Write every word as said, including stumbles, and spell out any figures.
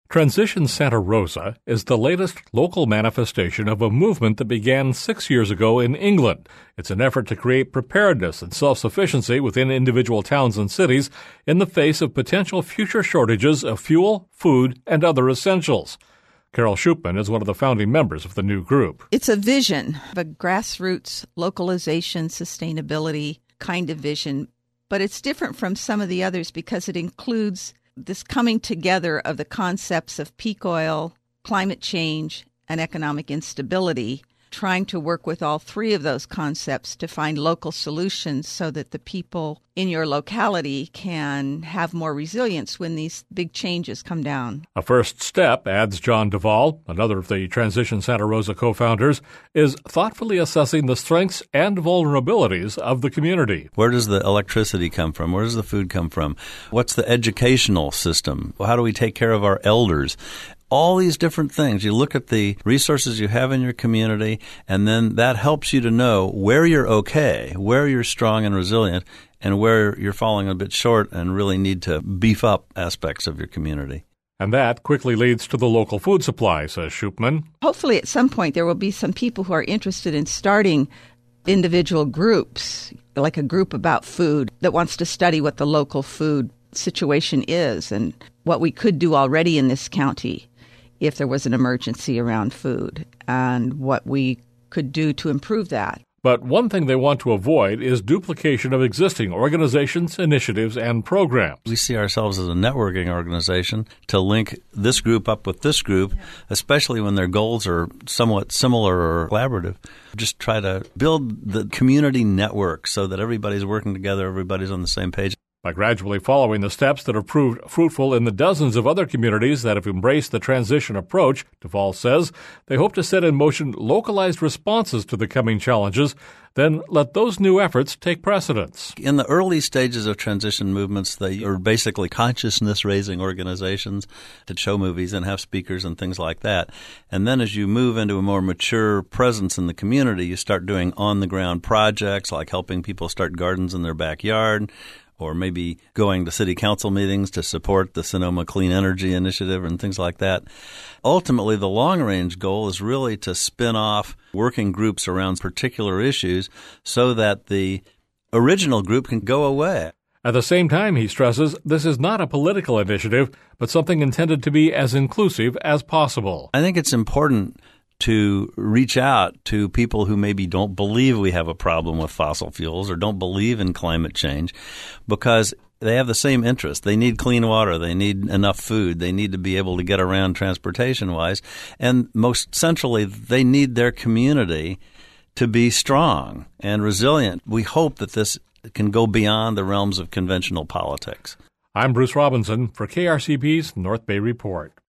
Transition Santa Rosa is the latest local manifestation of a movement that began six years ago in England. It's an effort to create preparedness and self-sufficiency within individual towns and cities in the face of potential future shortages of fuel, food, and other essentials. Carol Shupman is one of the founding members of the new group. It's a vision of a grassroots localization, sustainability kind of vision, but it's different from some of the others because it includes this coming together of the concepts of peak oil, climate change, and economic instability, trying to work with all three of those concepts to find local solutions so that the people in your locality can have more resilience when these big changes come down. A first step, adds John Duvall, another of the Transition Santa Rosa co-founders, is thoughtfully assessing the strengths and vulnerabilities of the community. Where does the electricity come from? Where does the food come from? What's the educational system? How do we take care of our elders? All these different things. You look at the resources you have in your community, and then that helps you to know where you're okay, where you're strong and resilient, and where you're falling a bit short and really need to beef up aspects of your community. And that quickly leads to the local food supply, says Shupman. Hopefully at some point there will be some people who are interested in starting individual groups, like a group about food that wants to study what the local food situation is and what we could do already in this county if there was an emergency around food, and what we could do to improve that. But one thing they want to avoid is duplication of existing organizations, initiatives, and programs. We see ourselves as a networking organization to link this group up with this group, yeah. especially when their goals are somewhat similar or collaborative. Just try to build the community network so that everybody's working together, everybody's on the same page. By gradually following the steps that have proved fruitful in the dozens of other communities that have embraced the transition approach, Duvall says, they hope to set in motion localized responses to the coming challenges, then let those new efforts take precedence. In the early stages of transition movements, they are basically consciousness-raising organizations to show movies and have speakers and things like that. And then as you move into a more mature presence in the community, you start doing on-the-ground projects like helping people start gardens in their backyard, or maybe going to city council meetings to support the Sonoma Clean Energy Initiative and things like that. Ultimately, the long-range goal is really to spin off working groups around particular issues so that the original group can go away. At the same time, he stresses, this is not a political initiative, but something intended to be as inclusive as possible. I think it's important to reach out to people who maybe don't believe we have a problem with fossil fuels or don't believe in climate change, because they have the same interest. They need clean water. They need enough food. They need to be able to get around transportation-wise. And most centrally, they need their community to be strong and resilient. We hope that this can go beyond the realms of conventional politics. I'm Bruce Robinson for K R C B's North Bay Report.